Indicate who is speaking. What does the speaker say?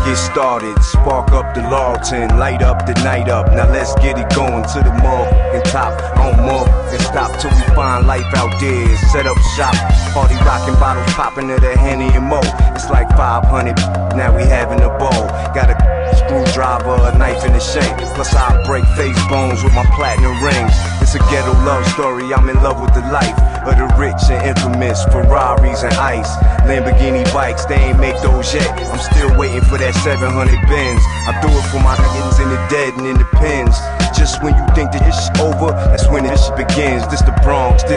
Speaker 1: get started, spark up the Lawton, light up the night up. Now let's get it going to the motherfucking top. On and stop till we find life out there. Set up shop, party rocking, bottles popping to the Henny and Mo. It's like 500, now we having a ball. Got a screwdriver, a knife in the shank. Plus I break face bones with my platinum rings. It's a ghetto love story, I'm in love with the life of the rich and infamous. Ferraris and ice, Lamborghini bikes, they ain't make those yet. I'm still waiting for that 700 Benz. I do it for my niggas in the dead and in the pens. Just when you think that this shit over, that's when this shit begins. This the Bronx.